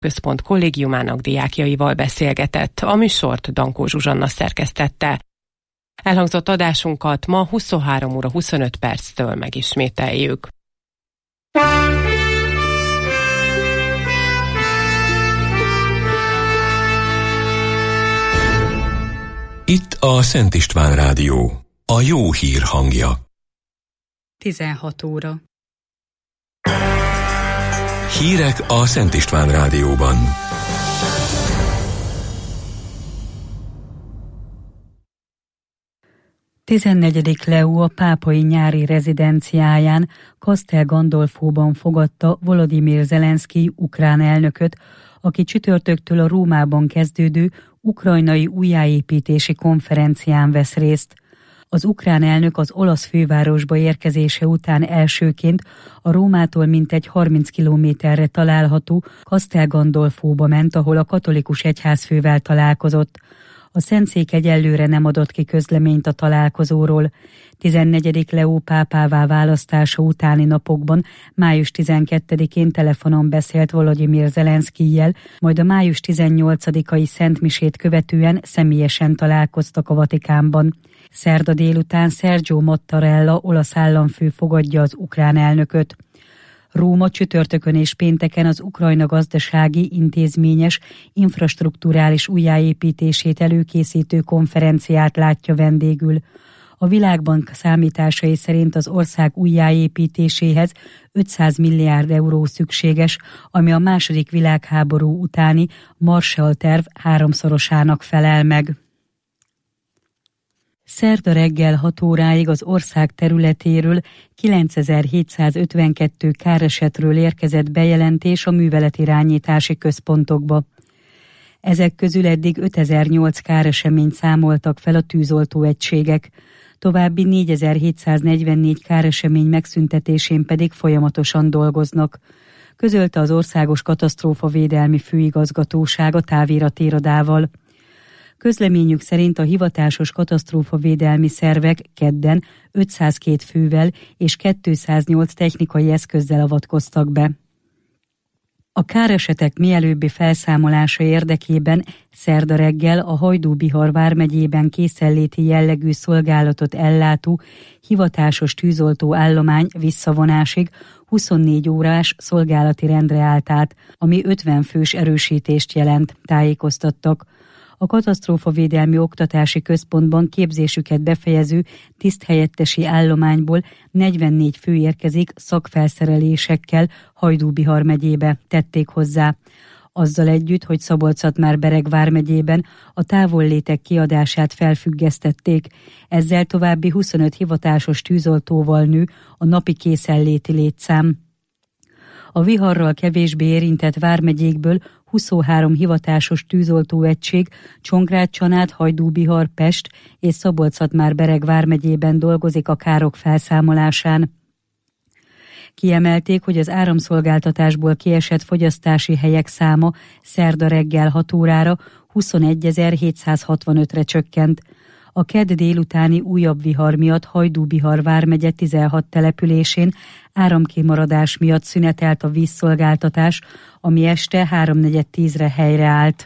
Központ kollégiumának diákjaival beszélgetett. A műsort Dankó Zsuzsanna szerkesztette. Elhangzott adásunkat ma 23 óra 25 perctől megismételjük. Itt a Szent István Rádió, a jó hír hangja. 16 óra. Hírek a Szent István Rádióban. Tizennegyedik Leó a pápai nyári rezidenciáján Castel Gandolfóban fogadta Volodymyr Zelenszkij ukrán elnököt, aki csütörtöktől a Rómában kezdődő ukrajnai újjáépítési konferencián vesz részt. Az ukrán elnök az olasz fővárosba érkezése után elsőként a Rómától mintegy 30 kilométerre található Castel Gandolfóba ment, ahol a katolikus egyházfővel találkozott. A Szentszék egyelőre nem adott ki közleményt a találkozóról. 14. Leó pápává választása utáni napokban, május 12-én telefonon beszélt Volodymyr Zelenszkijjel, majd a május 18-ai szentmisét követően személyesen találkoztak a Vatikánban. Szerda délután Sergio Mattarella olasz államfő fogadja az ukrán elnököt. Róma csütörtökön és pénteken az Ukrajna gazdasági, intézményes, infrastrukturális újjáépítését előkészítő konferenciát látja vendégül. A Világbank számításai szerint az ország újjáépítéséhez 500 milliárd euró szükséges, ami a II. Világháború utáni Marshall-terv háromszorosának felel meg. Szerda reggel 6 óráig az ország területéről 9752 káresetről érkezett bejelentés a műveletirányítási központokba. Ezek közül eddig 5008 káreseményt számoltak fel a tűzoltóegységek, további 4744 káresemény megszüntetésén pedig folyamatosan dolgoznak, közölte az Országos Katasztrófavédelmi Főigazgatóság a táviratirodával. Közleményük szerint a hivatásos katasztrófavédelmi szervek kedden 502 fővel és 208 technikai eszközzel avatkoztak be. A káresetek mielőbbi felszámolása érdekében szerda reggel a Hajdú-Bihar vármegyében készenléti jellegű szolgálatot ellátó hivatásos tűzoltó állomány visszavonásig 24 órás szolgálati rendre állt át, ami 50 fős erősítést jelent, tájékoztattak. A katasztrófavédelmi oktatási központban képzésüket befejező tiszthelyettesi állományból 44 fő érkezik szakfelszerelésekkel Hajdú-Bihar megyébe, tették hozzá. Azzal együtt, hogy Szabolcs-Szatmár-Bereg vármegyében a távollétek kiadását felfüggesztették, ezzel további 25 hivatásos tűzoltóval nő a napi készenléti létszám. A viharral kevésbé érintett vármegyékből 23 hivatásos tűzoltóegység Csongrád-Csanád, Hajdú-Bihar, Pest és Szabolcs-Szatmár-Bereg vármegyében dolgozik a károk felszámolásán. Kiemelték, hogy az áramszolgáltatásból kiesett fogyasztási helyek száma szerda reggel 6 órára 21.765-re csökkent. A kedd délutáni újabb vihar miatt Hajdú-Bihar vármegye 16 településén áramkimaradás miatt szünetelt a vízszolgáltatás, ami este 3:4-10-re helyreállt.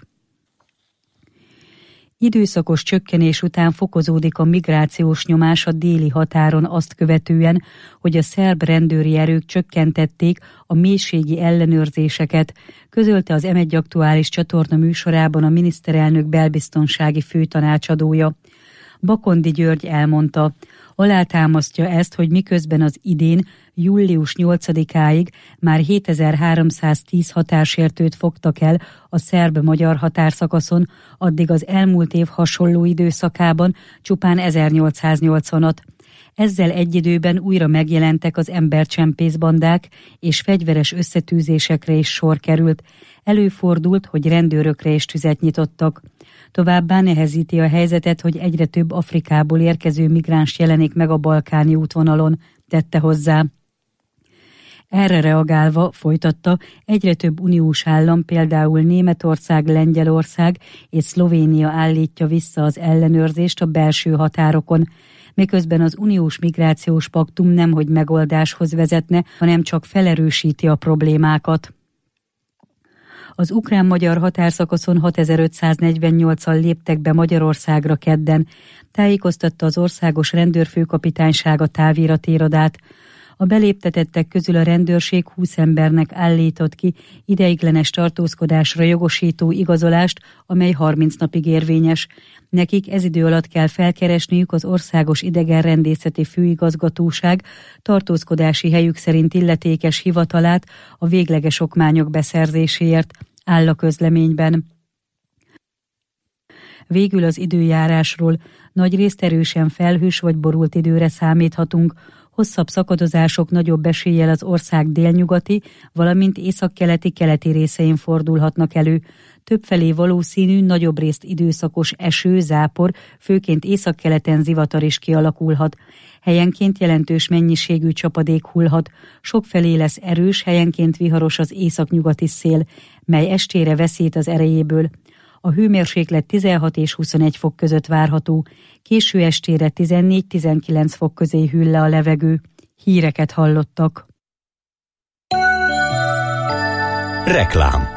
Időszakos csökkenés után fokozódik a migrációs nyomás a déli határon azt követően, hogy a szerb rendőri erők csökkentették a mélységi ellenőrzéseket, közölte az M1 aktuális csatorna műsorában a miniszterelnök belbiztonsági főtanácsadója. Bakondi György elmondta, alátámasztja ezt, hogy miközben az idén, július 8-áig már 7310 határsértőt fogtak el a szerb-magyar határszakaszon, addig az elmúlt év hasonló időszakában csupán 1880-at. Ezzel egy időben újra megjelentek az embercsempészbandák, és fegyveres összetűzésekre is sor került. Előfordult, hogy rendőrökre is tüzet nyitottak. Továbbá nehezíti a helyzetet, hogy egyre több Afrikából érkező migráns jelenik meg a balkáni útvonalon, tette hozzá. Erre reagálva, folytatta, egyre több uniós állam, például Németország, Lengyelország és Szlovénia állítja vissza az ellenőrzést a belső határokon, miközben az uniós migrációs paktum nemhogy megoldáshoz vezetne, hanem csak felerősíti a problémákat. Az ukrán-magyar határszakaszon 6548-al léptek be Magyarországra kedden, tájékoztatta az Országos Rendőrfőkapitányság a táviratirodát. A beléptetettek közül a rendőrség 20 embernek állított ki ideiglenes tartózkodásra jogosító igazolást, amely 30 napig érvényes. Nekik ez idő alatt kell felkeresniük az Országos Idegenrendészeti Főigazgatóság tartózkodási helyük szerint illetékes hivatalát a végleges okmányok beszerzéséért, áll a közleményben. Végül az időjárásról: nagyrészt erősen felhős vagy borult időre számíthatunk. Hosszabb szakadozások nagyobb eséllyel az ország délnyugati, valamint északkeleti részein fordulhatnak elő. Többfelé valószínű nagyobb részt időszakos eső, zápor, főként északkeleten zivatar is kialakulhat. Helyenként jelentős mennyiségű csapadék hullhat. Sokfelé lesz erős, helyenként viharos az északnyugati szél, mely estére veszít az erejéből. A hőmérséklet 16 és 21 fok között várható. Késő estére 14-19 fok közé hűl le a levegő. Híreket hallottak. Reklám.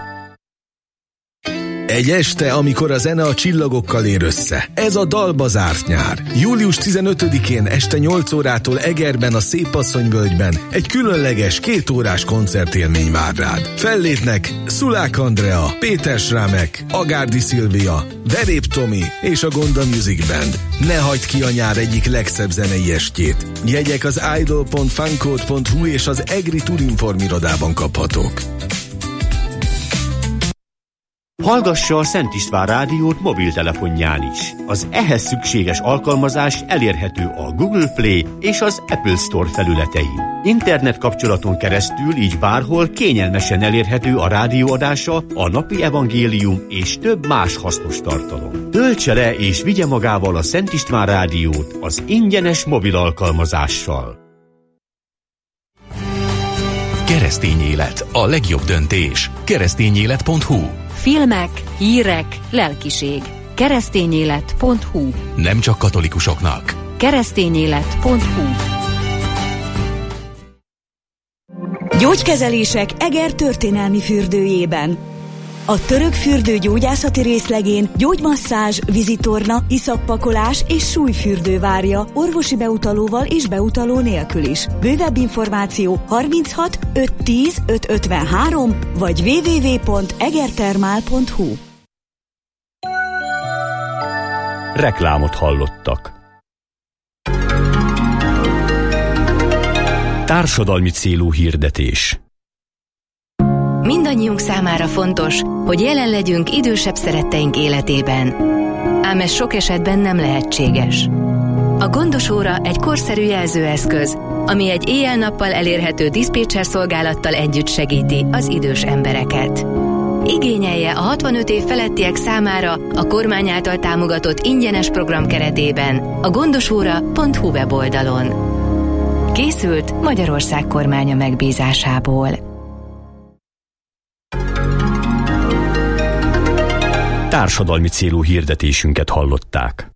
Egy este, amikor a zene a csillagokkal ér össze. Ez a dalba zárt nyár. Július 15-én este 8 órától Egerben a Szépasszonyvölgyben egy különleges 2 órás koncertélmény vár rád. Fellépnek Szulák Andrea, Péter Srámek, Agárdi Szilvia, Verép Tomi és a Gonda Music Band. Ne hagyd ki a nyár egyik legszebb zenei estjét. Jegyek az idol.fancode.hu és az Egri Turinform irodában kaphatók. Hallgassa a Szent István Rádiót mobiltelefonján is. Az ehhez szükséges alkalmazás elérhető a Google Play és az Apple Store felületein. Internet kapcsolaton keresztül így bárhol kényelmesen elérhető a rádióadása, a napi evangélium és több más hasznos tartalom. Töltse le és vigye magával a Szent István Rádiót az ingyenes mobil alkalmazással. Keresztény élet, a legjobb döntés. Keresztényélet.hu. Filmek, hírek, lelkiség. Keresztényélet.hu. Nem csak katolikusoknak. Keresztényélet.hu. Gyógykezelések Eger történelmi fürdőjében. A török fürdő gyógyászati részlegén gyógymasszázs, vízitorna, iszappakolás és súlyfürdő várja orvosi beutalóval és beutaló nélkül is. Bővebb információ 36 510 553 vagy www.egertermál.hu. Reklámot hallottak. Társadalmi célú hirdetés. Mindannyiunk számára fontos, hogy jelen legyünk idősebb szeretteink életében. Ám ez sok esetben nem lehetséges. A Gondos óra egy korszerű jelzőeszköz, ami egy éjjel-nappal elérhető diszpécser szolgálattal együtt segíti az idős embereket. Igényelje a 65 év felettiek számára a kormány által támogatott ingyenes program keretében a gondosóra.hu weboldalon. Készült Magyarország kormánya megbízásából. Társadalmi célú hirdetésünket hallották.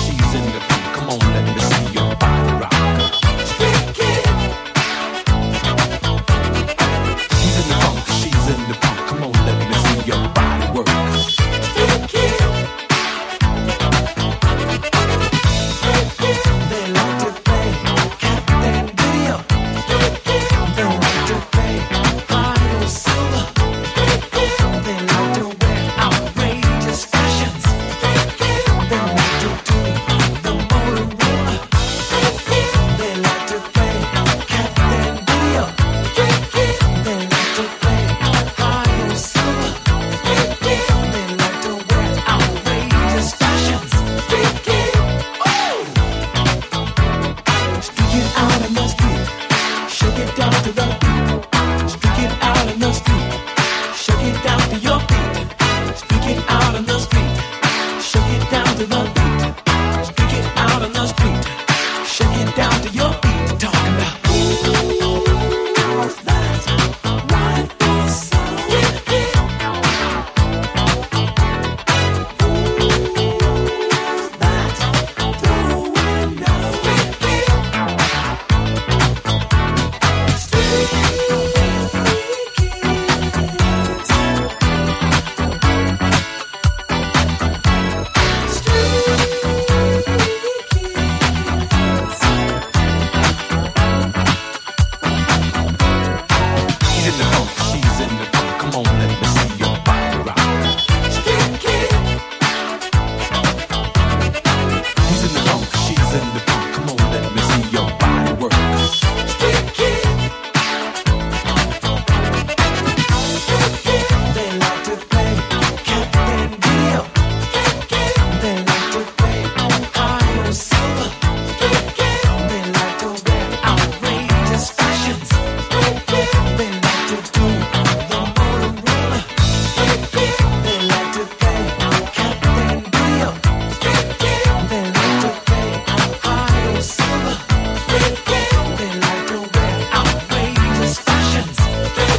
she's in the pink. Come on, let me see your body rock. Street kid. She's in the funk, she's in the punk. Come on, let me see your body work. Street kid. They like to play cat and video. They like to play iron silver. They like to wear outrageous fashions. They like to do the Motorola. They like to play cat and video. They like to play iron silver. They like to wear outrageous fashions. Oh! Stick it out in the street, shake it down to the beat. Stick it out in the street, shake it down to your beat. Stick it out in the street, shake it down to the beat. Stick it out in the street, shake it down to your beat. Talking about who's that? What is that? Who's that? Through the window. She's in the funk, she's in the funk. Come on, let me see your body rock. Street kid. She's in the funk, she's in the funk. Come on, let me see your body work. Street kid. They like to play cat and video. They like to play iron silver. They like to wear outrageous fashions. They like to do the Motorola. They like to play cat and video. They like to play iron silver. They like to wear outrageous fashions. Oh!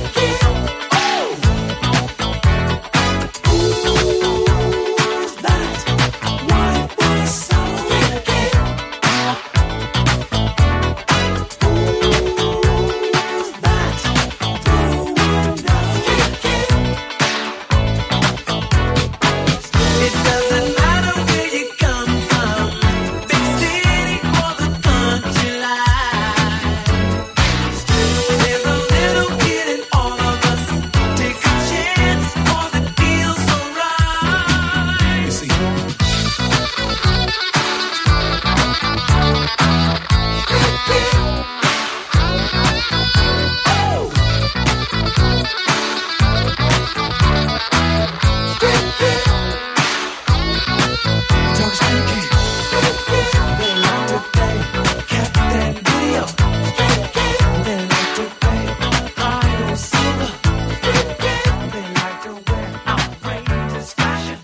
Who's that? What was so? Who's that? Through the window. It doesn't matter where you come from, big city or the country life. There's a little kid in all of us. Take a chance for the deal's so right. You see. They like to play cat and video. They like to play iron silver. They like to wear outrageous fashions.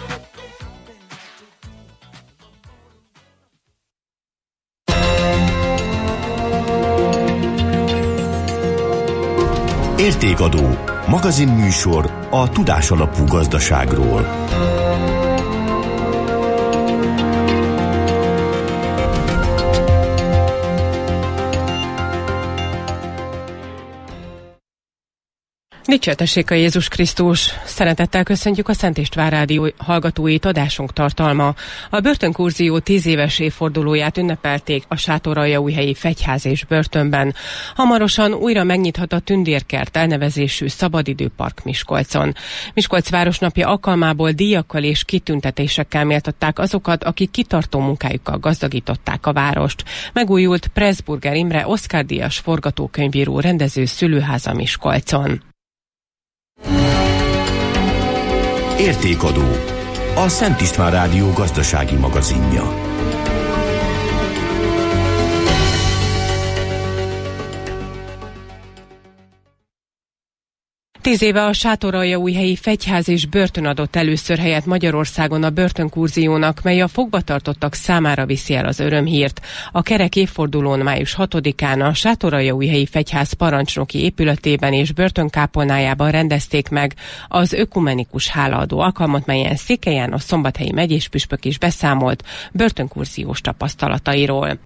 Értékadó. Magazinműsor a tudásalapú gazdaságról. Dicsértessék a Jézus Krisztus! Szeretettel köszöntjük a Szent István Rádió hallgatóit, adásunk tartalma. A börtönkurzió 10 éves évfordulóját ünnepelték a Sátoraljaújhelyi Fegyház és börtönben. Hamarosan újra megnyithat a Tündérkert elnevezésű szabadidőpark Miskolcon. Miskolc városnapja alkalmából díjakkal és kitüntetésekkel méltatták azokat, akik kitartó munkájukkal gazdagították a várost. Megújult Pressburger Imre Oscar-díjas forgatókönyvíró rendező szülőháza Miskolcon. Értékadó. A Szent István Rádió gazdasági magazinja. 10 éve a Sátoraljaújhelyi Fegyház és börtön adott először helyet Magyarországon a börtönkurziónak, mely a fogvatartottak számára viszi el az örömhírt. A kerek évfordulón május 6-án a Sátoraljaújhelyi Fegyház parancsnoki épületében és börtönkápolnájában rendezték meg az ökumenikus hálaadó alkalmat, melyen Székely János szombathelyi megyéspüspök is beszámolt börtönkurziós tapasztalatairól.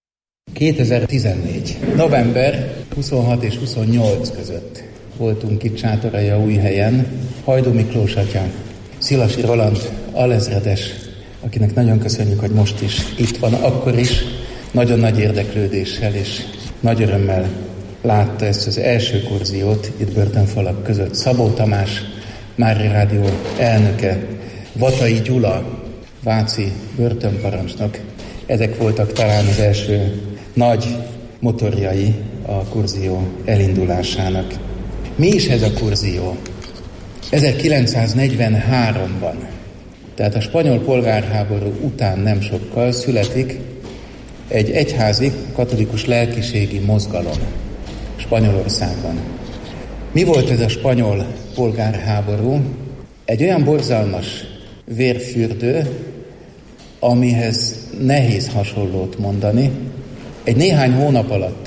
2014. november 26 és 28 között voltunk itt Sátoraljaújhelyen, Hajdú Miklós atya, Szilasi Roland alezredes, akinek nagyon köszönjük, hogy most is itt van, akkor is nagyon nagy érdeklődéssel és nagy örömmel látta ezt az első kurziót itt börtönfalak között. Szabó Tamás, Mária Rádió elnöke, Vatai Gyula, váci börtönparancsnok, ezek voltak talán az első nagy motorjai a kurzió elindulásának. Mi is ez a kurzió? 1943-ban, tehát a spanyol polgárháború után nem sokkal születik egy egyházi katolikus lelkiségi mozgalom Spanyolországban. Mi volt ez a spanyol polgárháború? Egy olyan borzalmas vérfürdő, amihez nehéz hasonlót mondani. Egy néhány hónap alatt,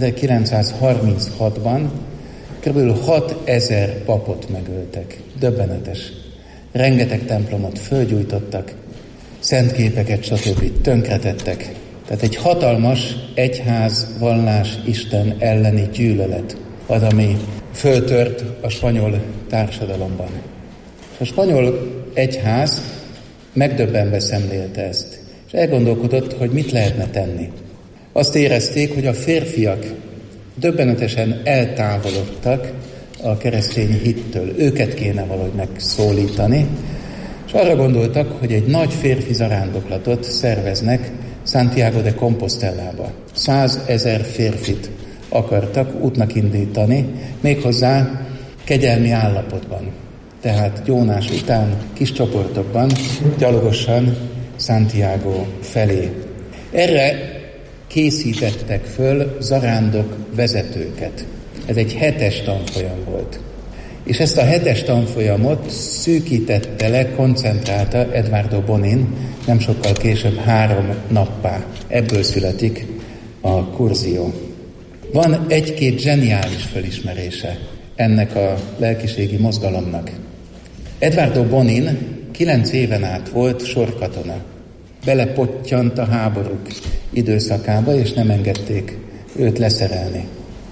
1936-ban kb. 6000 papot megöltek. Döbbenetes. Rengeteg templomot fölgyújtottak, szentképeket, stb. Tönkretettek. Tehát egy hatalmas egyház, vallás, Isten elleni gyűlölet az, ami föltört a spanyol társadalomban. A spanyol egyház megdöbbenve szemlélte ezt, és elgondolkodott, hogy mit lehetne tenni. Azt érezték, hogy a férfiak döbbenetesen eltávolodtak a keresztény hittől. Őket kéne valahogy megszólítani, és arra gondoltak, hogy egy nagy férfi zarándoklatot szerveznek Santiago de Compostelába. 100 000 férfit akartak útnak indítani, méghozzá kegyelmi állapotban. Tehát gyónás után kis csoportokban gyalogosan Santiago felé. Erre készítettek föl zarándok vezetőket. Ez egy 7-es tanfolyam volt. És ezt a 7-es tanfolyamot szűkítette le, koncentrálta Eduardo Bonin, nem sokkal később 3 nappá. Ebből születik a kurzió. Van egy-két zseniális felismerése ennek a lelkiségi mozgalomnak. Eduardo Bonin 9 éven át volt sorkatona. Belepottyant a háborúk időszakába, és nem engedték őt leszerelni.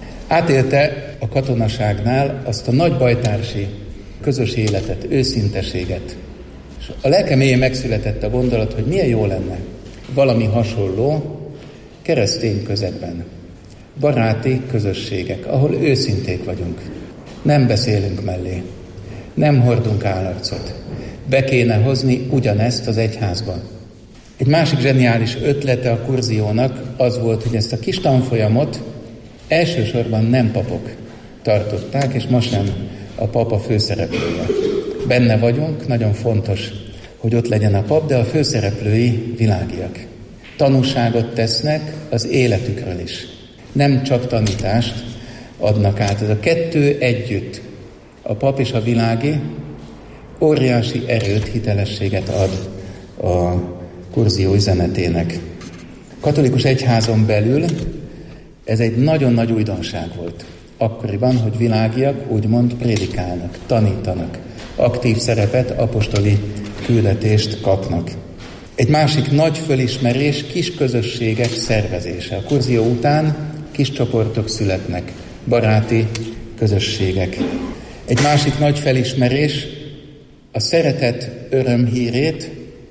Átélte a katonaságnál azt a nagy bajtársi közös életet, őszinteséget. És a lelke mélyén megszületett a gondolat, hogy milyen jó lenne valami hasonló keresztény közegben. Baráti közösségek, ahol őszinték vagyunk. Nem beszélünk mellé. Nem hordunk állarcot. Be kéne hozni ugyanezt az egyházba. Egy másik zseniális ötlete a kurziónak az volt, hogy ezt a kis tanfolyamot elsősorban nem papok tartották, és most sem a pap a főszereplője. Benne vagyunk, nagyon fontos, hogy ott legyen a pap, de a főszereplői világiak. Tanúságot tesznek az életükről is. Nem csak tanítást adnak át. Ez a kettő együtt, a pap és a világi, óriási erőt, hitelességet ad a kurzió üzenetének. Katolikus egyházon belül ez egy nagyon nagy újdonság volt. Akkoriban, hogy világiak úgymond prédikálnak, tanítanak, aktív szerepet, apostoli küldetést kapnak. Egy másik nagy fölismerés kis közösségek szervezése. A kurzió után kis csoportok születnek, baráti közösségek. Egy másik nagy felismerés a szeretet örömhírét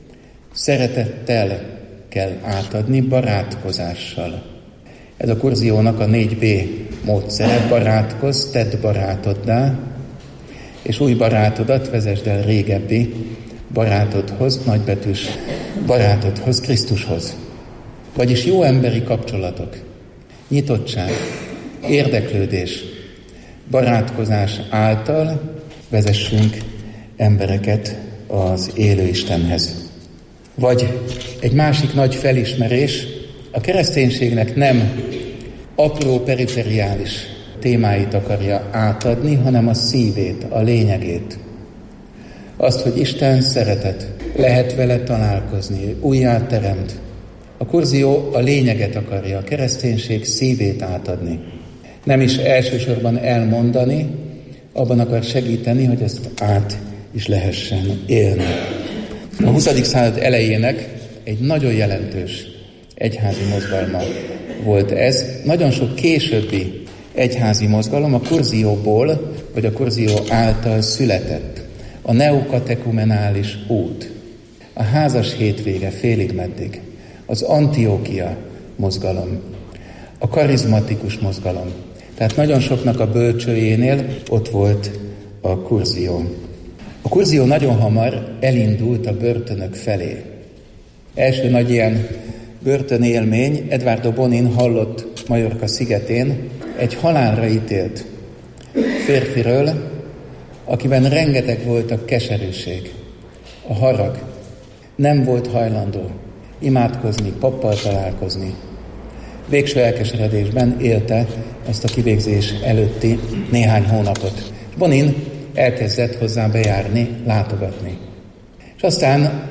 szeretettel kell átadni, barátkozással. Ez a kurziónak a 4B módszere: barátkozz, tedd barátoddá, és új barátodat vezesd el régebbi barátodhoz, nagybetűs barátodhoz, Krisztushoz. Vagyis jó emberi kapcsolatok, nyitottság, érdeklődés, barátkozás által vezessünk embereket az élő Istenhez. Vagy egy másik nagy felismerés, a kereszténységnek nem apró periferiális témáit akarja átadni, hanem a szívét, a lényegét. Azt, hogy Isten szeretet, lehet vele találkozni, újjáteremt. A kurzió a lényeget akarja, a kereszténység szívét átadni. Nem is elsősorban elmondani, abban akar segíteni, hogy ezt át is lehessen élni. A 20. század elejének egy nagyon jelentős egyházi mozgalma volt ez. Nagyon sok későbbi egyházi mozgalom a kurzióból, vagy a kurzió által született. A neokatekumenális út, a házas hétvége félig meddig, az Antiókia mozgalom, a karizmatikus mozgalom. Tehát nagyon soknak a bölcsőjénél ott volt a kurzió. A kurzió nagyon hamar elindult a börtönök felé. Első nagy ilyen börtönélmény Eduardo Bonin hallott Majorca szigetén egy halálra ítélt férfiről, akiben rengeteg volt a keserűség, a harag. Nem volt hajlandó imádkozni, pappal találkozni. Végső elkeseredésben élte ezt a kivégzés előtti néhány hónapot. Bonin elkezdett hozzá bejárni, látogatni. És aztán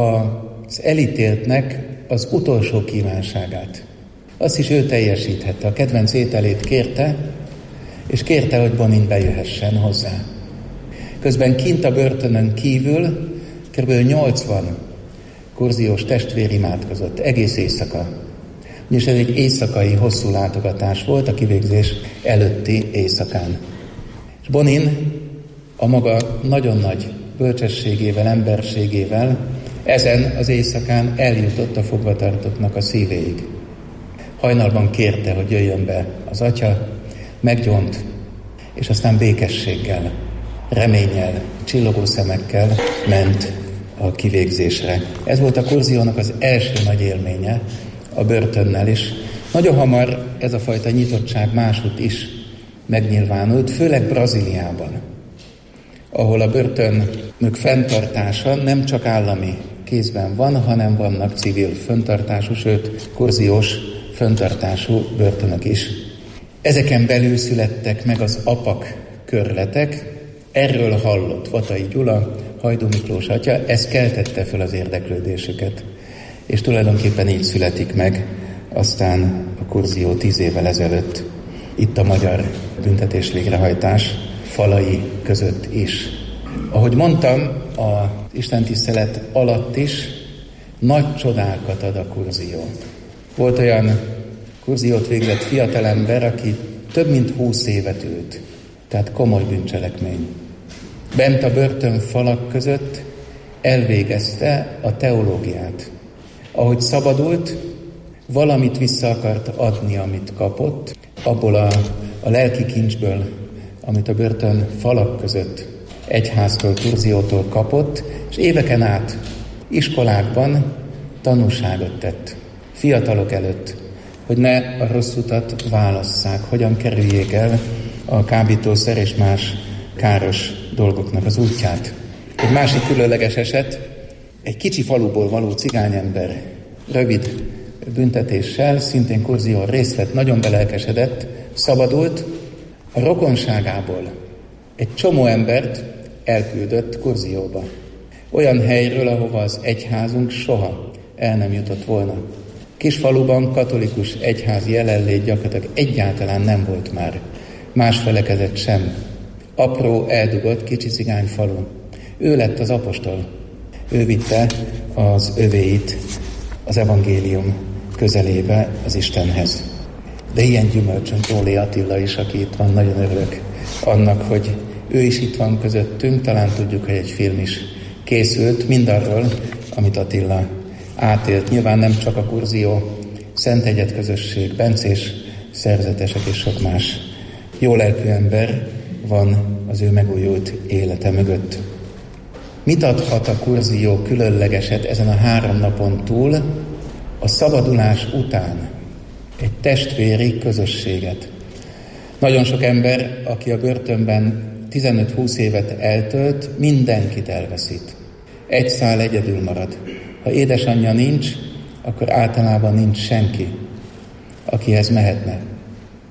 az elítéltnek az utolsó kívánságát. Azt is ő teljesíthette. A kedvenc ételét kérte, és kérte, hogy Bonin bejöhessen hozzá. Közben kint a börtönön kívül kb. 80 kurziós testvér imádkozott, egész éjszaka. És ez egy éjszakai hosszú látogatás volt a kivégzés előtti éjszakán. És Bonin a maga nagyon nagy bölcsességével, emberségével ezen az éjszakán eljutott a fogvatartottnak a szívéig. Hajnalban kérte, hogy jöjjön be az atya, meggyónt, és aztán békességgel, reménnyel, csillogó szemekkel ment a kivégzésre. Ez volt a kurziónak az első nagy élménye a börtönnel is. Nagyon hamar ez a fajta nyitottság máshogy is megnyilvánult, főleg Brazíliában, ahol a börtönök fenntartása nem csak állami kézben van, hanem vannak civil fenntartású, sőt kurziós fenntartású börtönök is. Ezeken belül születtek meg az apak körletek, erről hallott Vatai Gyula, Hajdú Miklós atya, ez keltette föl az érdeklődésüket. És tulajdonképpen így születik meg aztán a kurzió 10 évvel ezelőtt itt a magyar büntetés végrehajtás falai között is. Ahogy mondtam, az istentisztelet alatt is nagy csodákat ad a kurzió. Volt olyan kurziót végzett fiatalember, aki több mint 20 évet ült, tehát komoly bűncselekmény. Bent a börtön falak között elvégezte a teológiát. Ahogy szabadult, valamit vissza akart adni, amit kapott, abból a lelki kincsből, amit a börtön falak között egyháztól, kurziótól kapott, és éveken át iskolákban tanúságot tett fiatalok előtt, hogy ne a rossz utat válasszák, hogyan kerüljék el a kábítószer és más káros dolgoknak az útját. Egy másik különleges eset, egy kicsi faluból való cigányember rövid büntetéssel, szintén kurzión részt vett, nagyon belelkesedett, szabadult, a rokonságából egy csomó embert elküldött kurzióba. Olyan helyről, ahova az egyházunk soha el nem jutott volna. Kisfaluban katolikus egyházi jelenlét gyakorlatilag egyáltalán nem volt már. Más felekezet sem. Apró, eldugott kicsi cigányfalu. Ő lett az apostol. Ő vitte az övéit az evangélium közelébe az Istenhez. De ilyen gyümölcsön Tóli Attila is, aki itt van, nagyon örülök annak, hogy ő is itt van közöttünk. Talán tudjuk, hogy egy film is készült mindarról, amit Attila átélt. Nyilván nem csak a kurzió, Szentegyed közösség, bencés szerzetesek és sok más jó lelkű ember van az ő megújult élete mögött. Mit adhat a kurzió különlegeset ezen a 3 napon túl? A szabadulás után egy testvéri közösséget. Nagyon sok ember, aki a börtönben 15-20 évet eltölt, mindenkit elveszít. Egy szál egyedül marad. Ha édesanyja nincs, akkor általában nincs senki, akihez mehetne.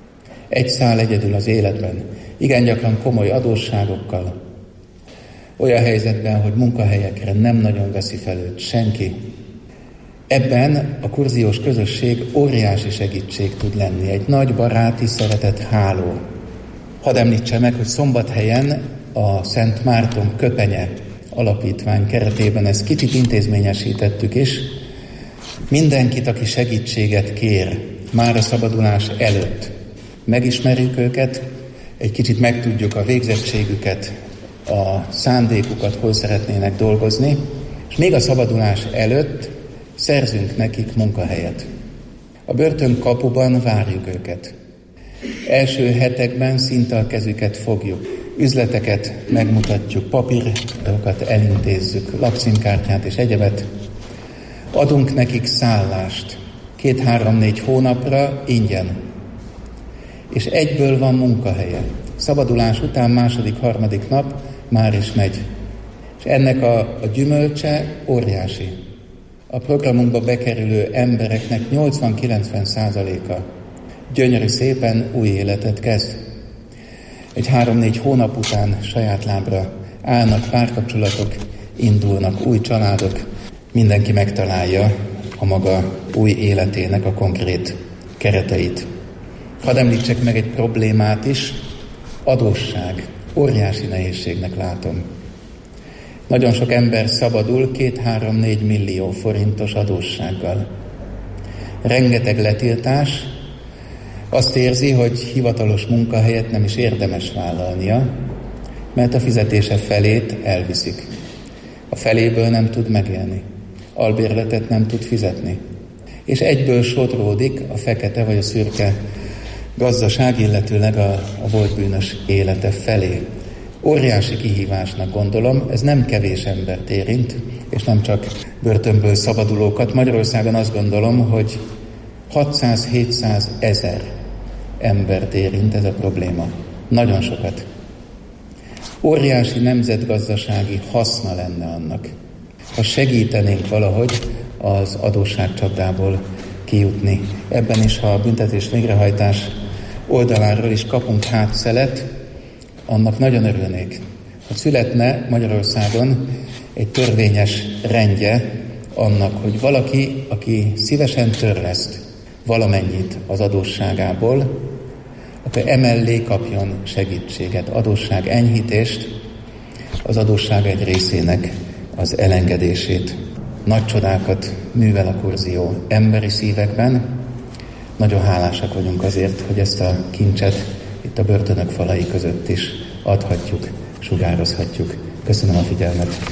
egy szál egyedül az életben, igen gyakran komoly adósságokkal, olyan helyzetben, hogy munkahelyekre nem nagyon veszi fel őt senki. Ebben a kurziós közösség óriási segítség tud lenni, egy nagy baráti szeretet háló. Hadd említse meg, hogy Szombathelyen a Szent Márton Köpenye alapítvány keretében ezt kicsit intézményesítettük is. Mindenkit, aki segítséget kér, már a szabadulás előtt megismerjük őket, egy kicsit megtudjuk a végzettségüket, a szándékukat, hol szeretnének dolgozni, és még a szabadulás előtt szerzünk nekik munkahelyet. A börtönkapuban várjuk őket. Első hetekben szinte a kezüket fogjuk. Üzleteket megmutatjuk, papírokat elintézzük, lakcímkártyát és egyebet. Adunk nekik szállást 2-3-4 hónapra ingyen. És egyből van munkahelye. Szabadulás után második-harmadik nap már is megy. És ennek a gyümölcse óriási. A programunkba bekerülő embereknek 80-90%-a gyönyörű szépen új életet kezd. Egy 3-4 hónap után saját lábra állnak, párkapcsolatok indulnak, új családok, mindenki megtalálja a maga új életének a konkrét kereteit. Hadd említsek meg egy problémát is, adósság. Óriási nehézségnek látom. Nagyon sok ember szabadul 2-3-4 millió forintos adóssággal. Rengeteg letiltás, azt érzi, hogy hivatalos munkahelyet nem is érdemes vállalnia, mert a fizetése felét elviszik. A feléből nem tud megélni, albérletet nem tud fizetni. És egyből sodródik a fekete vagy a szürke gazdaság, illetőleg a volt bűnös élete felé. Óriási kihívásnak gondolom, ez nem kevés embert érint, és nem csak börtönből szabadulókat. Magyarországon azt gondolom, hogy 600-700 ezer embert érint ez a probléma. Nagyon sokat. Óriási nemzetgazdasági haszna lenne annak, ha segítenénk valahogy az adósságcsapdából kijutni. Ebben is, ha a büntetés végrehajtás oldaláról is kapunk hátszelet, annak nagyon örülnék. Ha születne Magyarországon egy törvényes rendje annak, hogy valaki, aki szívesen törleszt valamennyit az adósságából, akkor emellé kapjon segítséget, adósság enyhítést, az adósság egy részének az elengedését. Nagy csodákat művel a kurzió emberi szívekben. Nagyon hálásak vagyunk azért, hogy ezt a kincset itt a börtönök falai között is adhatjuk, sugározhatjuk. Köszönöm a figyelmet!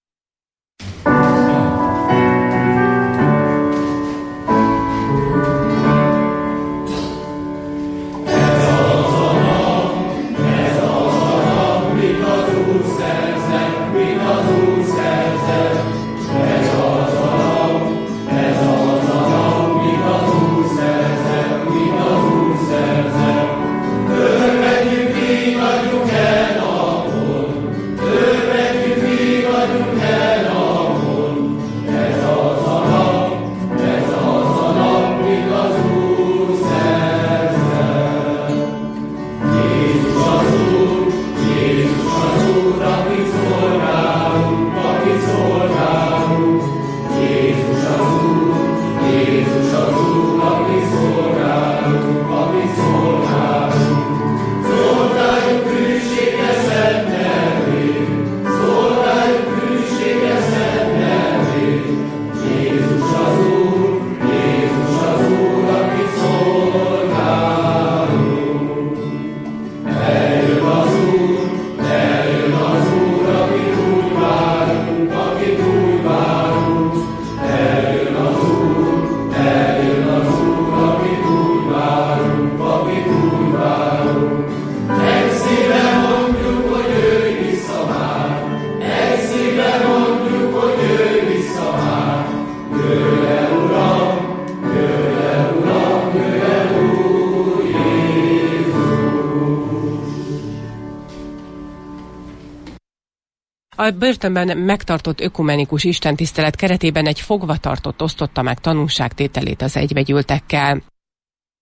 A börtönben megtartott ökumenikus istentisztelet keretében egy fogvatartott osztotta meg tanúságtételét az egybegyűltekkel. A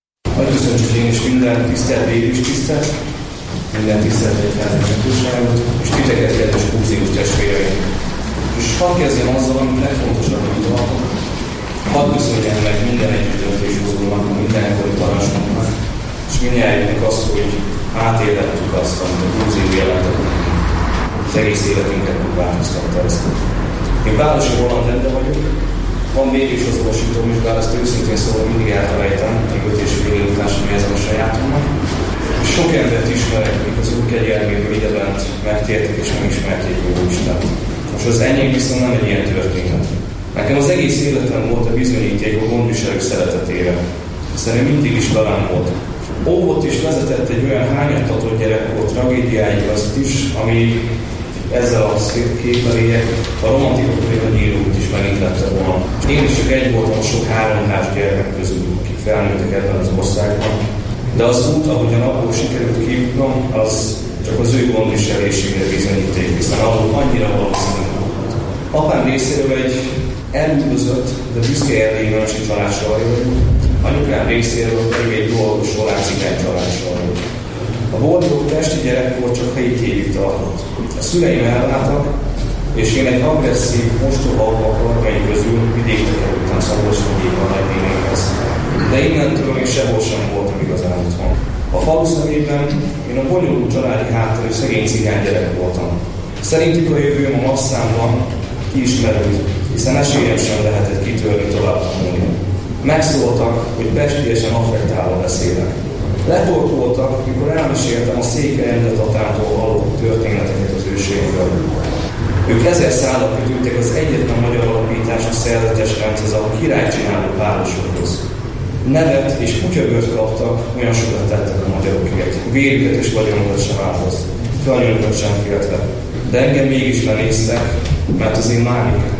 Hadd köszöntsük én is minden tisztelt Bélis tisztelt, minden tisztelt egyházi hatóságot, és titeket, kedves Kúziós testvéreim. És hadd kezdjem azzal, amit legfontosabb, amit tartok. Hadd köszönjem meg minden együtt döntéshozónak, mindenkori parancsnoknak, és mindjárt azt, hogy átélettük azt, amit a Kúzió jelentett. Az egész életünket megváltoztatta ezt. Én Bálosi Roland Ende vagyok, van még is az olvasítom is, bár ezt őszintén szóval mindig elfelejtem, még 5,5 év után sem érzem a sajátomnak. Sok embert ismerek, akik az Úr kegyelméből ide bent megtértek és megismerték Jó Istent. Most az enyém viszont nem egy ilyen történet. Nekem az egész életem volt a bizonyíték a gondviselők szeretetére, hiszen ő mindig is velem volt. Óvott és vezetett egy olyan hányattatott gyerekkor tragédiáig azt is, ami ezzel a szép képeléjek a romantikus nyílót is megintlette volna. Én is csak egy voltam a sok háromhás gyermek közül, akik felnőttek ebben az országban. De az út, ahogyan abból sikerült kijutnom, az csak az ő gondviselésére bizonyíték, hiszen abból annyira valószínű volt. Apám részéről egy elüldözött, de büszke erdélyi nemesi családsal vagyok, anyukám részéről pedig egy dolgos holland cigány családsal vagyok. A boldog testi gyerekkor csak 7 évig tartott. A szüleim elváltak, és én egy agresszív, ostoba akarmai közül vidékre kerültem Szabolcs-megyébe a nagynénékhez. De innentől még sehol sem voltam igazán otthon. A falu szemében én a bonyolult családi hátterű szegény cigány gyerek voltam. Szerintük a jövőm a masszámban kiismerült, hiszen esélyem sem lehetett kitörni tovább tanulni. Megszóltak, hogy pestiesen affektálva beszélek. Letorkoltak, mikor elmeséltem a Székely Tatától hallott történeteket az őségről. Ők 1000 szállat kötődtek az egyetlen magyar alapítású szerzetes rendhez, a királycsináló párosokhoz. Nevet és kutyabőrt kaptak, olyan sokat tettek a magyarokért. Vérüket és vagyonukat sem áldoz, felanyukat sem féltve. De engem mégis lenéztek, mert az én mánikem,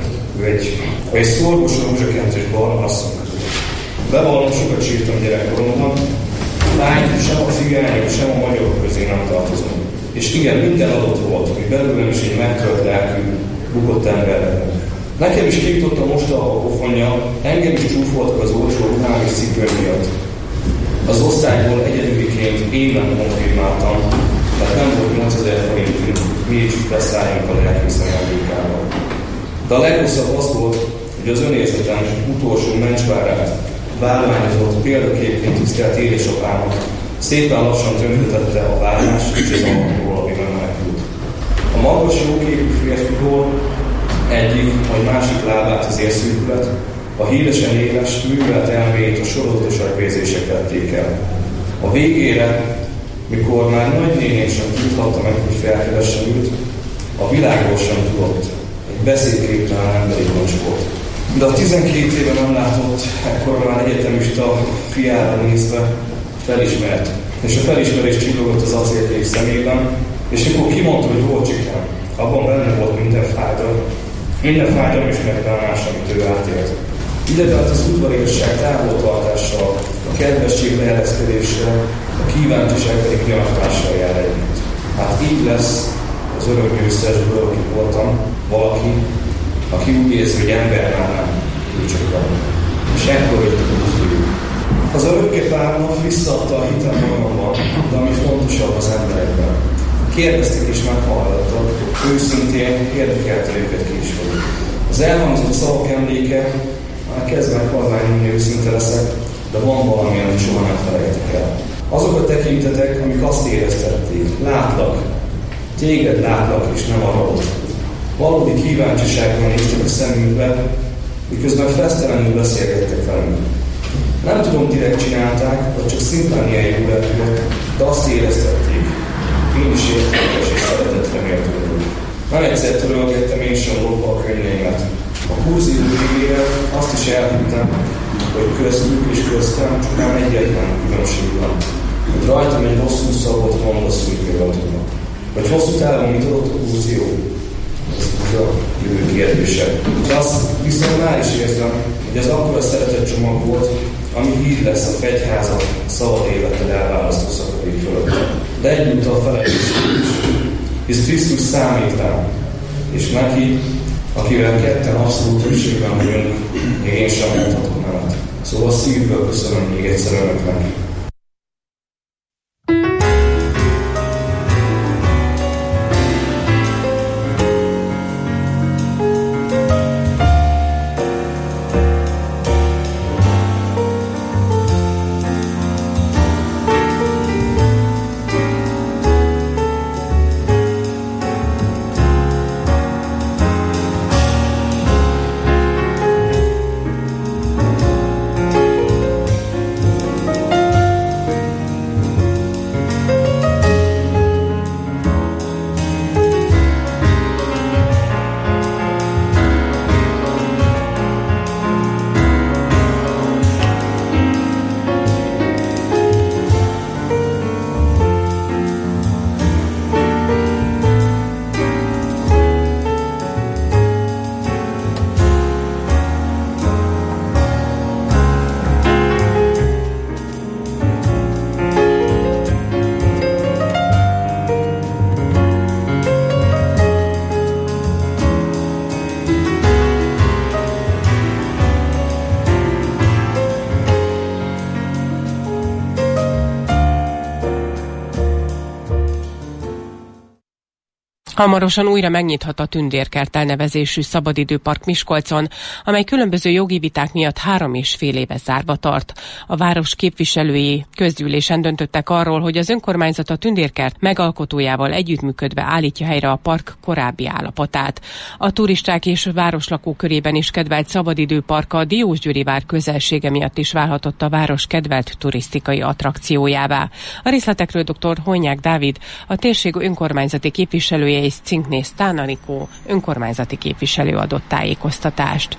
ő egy szorgos, rózsakentős barna asszony. Bevallom, sokat sírtam gyerekkoromban, lány, sem a cigányok, sem a magyarok közé nem tartozom. És igen, minden adott volt, hogy belőlem is egy megtölt lelkű, bukott ember lettem. Nekem is kijutott a mostanában pofonja, engem is csúfoltak az olcsó ruhám és cipőm miatt. Az osztályból egyedüliként éven konfirmáltam, mert nem volt 8000 forintunk, mi is beszálljunk a lelkész ajándékával. De a legrosszabb az volt, hogy az önérzetem utolsó mencsvárát bálványozott példaképként tisztelt édesapámat szépen lassan tönkretette a vállás és az alapról, amiben menekült. A magas, jóképű férfiból egyik vagy másik lábát az érszűkület, a híresen éles, művelt elméjét a sorozatos agyvérzések vették el. A végére, mikor már nagynéném sem tudhatta meg, hogy felkeresse őt, a világról sem tudott. Egy beszédképtelen emberi roncs volt. De a 12 éve nem látott, ekkor már egyetemista fiára nézve felismert. És a felismerés csillogott az acélkék szemében, és akkor kimondta, hogy volt csikám. Abban benne volt minden fájdalom és megbánás, amit ő átélt. Ide tehát az udvariasság távoltartással, a kedvesség leereszkedéssel, a kíváncsiság pedig gyanakvással jár együtt. Hát így lesz az örökgyőztesből, aki voltam, valaki, aki úgy érzi, hogy embernál nem, ő csak van. És ekkor jött a Kúzió. Az örökképárnak visszaadta a hitem magamban, de ami fontosabb az emberekben. Kérdezték és meghallgattak, őszintén érdekelte őket ki is vagyok. Az elhangzott szavak emléke, már kezd meghalványulni, őszinte leszek, de van valami, amit soha nem felejtek el. Azok a tekintetek, amik azt éreztették, látlak, téged látlak és nem arról. Valódi kíváncsiságban néztek a szemünkbe, miközben fesztelenül beszélgettek velünk. Nem tudom, direkt csinálták, vagy csak szimplán ilyen jó lelkűek, de azt éreztették. Én is értékes és szeretetre méltó vagyok. Nem egyszer törölgettem én sem lopva a könyveimet. A Kúzió végére azt is elhittem, hogy köztük és köztem csupán egyetlen különbség van. Hogy rajtam egy hosszú szabott rondasszújkövetőben. Vagy hosszú távon mit adott a Kúzió? Ez a jövő kérdése. De azt viszont már is érzem, hogy ez akkora szeretetcsomag volt, ami híd lesz a fegyházat szabad élettel elválasztó szakadék fölött. De egyúttal felelősség is. Hisz Krisztus számít rám, és neki, akivel ketten abszolút többségben vagyunk, még én sem mondhatok nemet. Szóval szívből köszönöm még egyszer önöknek. Hamarosan újra megnyithat a Tündérkert elnevezésű szabadidőpark Miskolcon, amely különböző jogi viták miatt 3,5 éve zárva tart. A város képviselői közgyűlésen döntöttek arról, hogy az önkormányzat a Tündérkert megalkotójával együttműködve állítja helyre a park korábbi állapotát. A turisták és városlakók körében is kedvelt szabadidőpark a Diósgyőri vár közelsége miatt is válhatott a város kedvelt turisztikai attrakciójává. A részletekről dr. Honyák Dávid, a térség önkormányzati képviselője és Cinkné Sztánanikó önkormányzati képviselő adott tájékoztatást.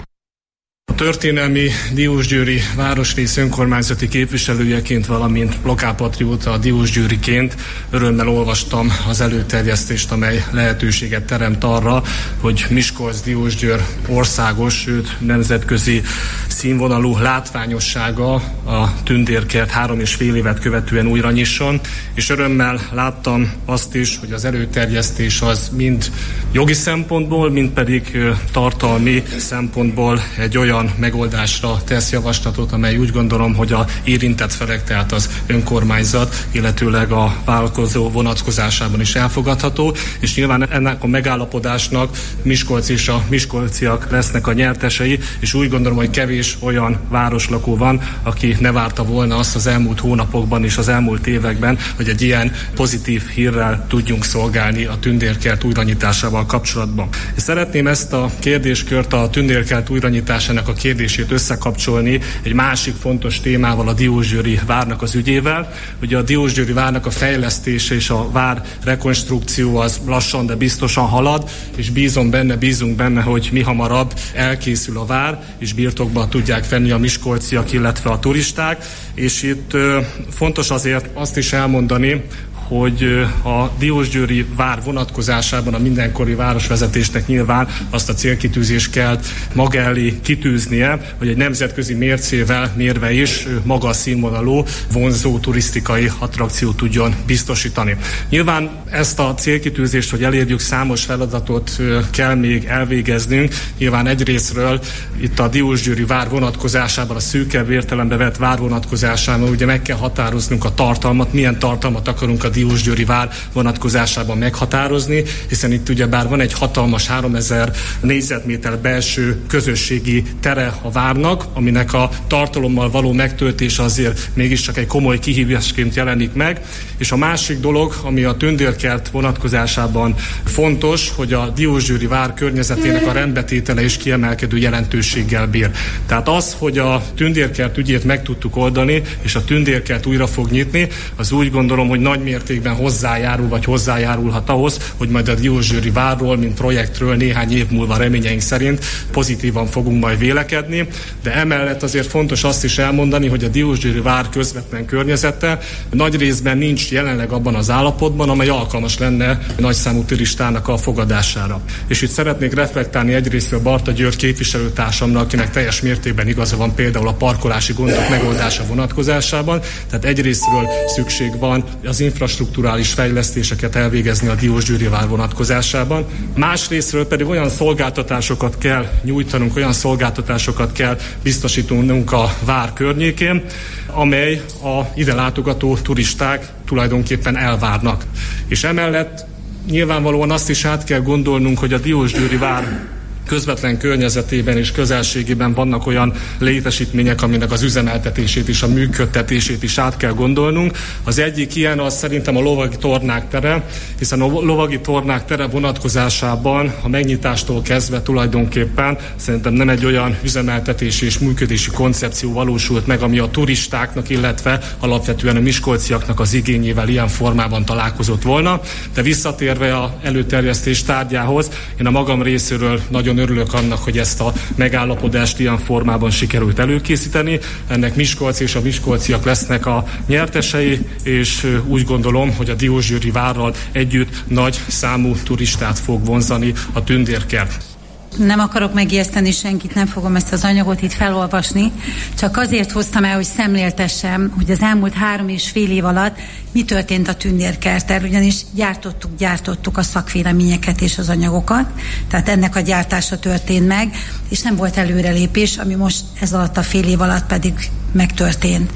A történelmi Diósgyőri városrész önkormányzati képviselőjeként, valamint lokálpatrióta a Diósgyőriként örömmel olvastam az előterjesztést, amely lehetőséget teremt arra, hogy Miskolc-Diósgyőr országos, sőt nemzetközi színvonalú látványossága a Tündérkert 3,5 évet követően újra nyisson, és örömmel láttam azt is, hogy az előterjesztés az mind jogi szempontból, mind pedig tartalmi szempontból egy olyan megoldásra tesz javaslatot, amely úgy gondolom, hogy a érintett felek, tehát az önkormányzat, illetőleg a vállalkozó vonatkozásában is elfogadható, és nyilván ennek a megállapodásnak Miskolc és a miskolciak lesznek a nyertesei, és úgy gondolom, hogy kevés olyan városlakó van, aki ne várta volna azt az elmúlt hónapokban és az elmúlt években, hogy egy ilyen pozitív hírrel tudjunk szolgálni a Tündérkert újranyitásával kapcsolatban. És szeretném ezt a kérdéskört, a Tündérkert újranyitásának a kérdését összekapcsolni egy másik fontos témával, a Diósgyőri várnak az ügyével. Ugye a Diósgyőri várnak a fejlesztése és a vár rekonstrukció az lassan, de biztosan halad, és bízunk benne, hogy mihamarabb elkészül a vár, és birtokban tudják venni a miskolciak, illetve a turisták. És itt fontos azért azt is elmondani, hogy a Diósgyőri vár vonatkozásában a mindenkori városvezetésnek nyilván azt a célkitűzést kell maga elé kitűznie, hogy egy nemzetközi mércével mérve is magas színvonalú, vonzó turisztikai attrakciót tudjon biztosítani. Nyilván ezt a célkitűzést, hogy elérjük, számos feladatot kell még elvégeznünk. Nyilván egyrészről itt a Diósgyőri vár vonatkozásában, a szűkebb értelembe vett vár vonatkozásában ugye meg kell határoznunk a tartalmat, milyen tartalmat akarunk a Diósgyőri vár vonatkozásában meghatározni, hiszen itt ugyebár van egy hatalmas 3000 négyzetméter belső közösségi tere a várnak, aminek a tartalommal való megtöltése azért mégiscsak egy komoly kihívásként jelenik meg. És a másik dolog, ami a Tündérkert vonatkozásában fontos, hogy a Diósgyőri vár környezetének a rendbetétele is kiemelkedő jelentőséggel bír. Tehát az, hogy a Tündérkert ügyét meg tudtuk oldani, és a Tündérkert újra fog nyitni, az úgy gondolom, hogy nagy mértékben hozzájárulhat ahhoz, hogy majd a Diósgyőri várról, mint projektről néhány év múlva reményeink szerint pozitívan fogunk majd vélekedni, de emellett azért fontos azt is elmondani, hogy a Diósgyőri vár közvetlen környezete nagy részben nincs jelenleg abban az állapotban, amely alkalmas lenne nagyszámú turistának a fogadására. És itt szeretnék reflektálni egyrésztről Barta György képviselőtársamnak, akinek teljes mértékben igaza van például a parkolási gondok megoldása vonatkozásában, tehát egyrésztről szükség van az infrastrukturális fejlesztéseket elvégezni a Diósgyőri vár vonatkozásában. Másrésztről pedig olyan szolgáltatásokat kell nyújtanunk, olyan szolgáltatásokat kell biztosítanunk a vár környékén, amely a ide látogató turisták tulajdonképpen elvárnak. És emellett nyilvánvalóan azt is át kell gondolnunk, hogy a Diósgyőri vár közvetlen környezetében és közelségében vannak olyan létesítmények, aminek az üzemeltetését és a működtetését is át kell gondolnunk. Az egyik ilyen az szerintem a lovagi tornák tere, hiszen a lovagi tornák tere vonatkozásában a megnyitástól kezdve tulajdonképpen szerintem nem egy olyan üzemeltetési és működési koncepció valósult meg, ami a turistáknak, illetve alapvetően a miskolciaknak az igényével ilyen formában találkozott volna. De visszatérve az előterjesztés tárgyához, én a magam részéről nagyon örülök annak, hogy ezt a megállapodást ilyen formában sikerült előkészíteni. Ennek Miskolc és a miskolciak lesznek a nyertesei, és úgy gondolom, hogy a Diósgyőri várral együtt nagy számú turistát fog vonzani a Tündérkert. Nem akarok megijeszteni senkit, nem fogom ezt az anyagot itt felolvasni, csak azért hoztam el, hogy szemléltessem, hogy az elmúlt 3,5 év alatt mi történt a Tündérkerttel, ugyanis gyártottuk a szakvéleményeket és az anyagokat, tehát ennek a gyártása történt meg, és nem volt előrelépés, ami most ez alatt a fél év alatt pedig megtörtént.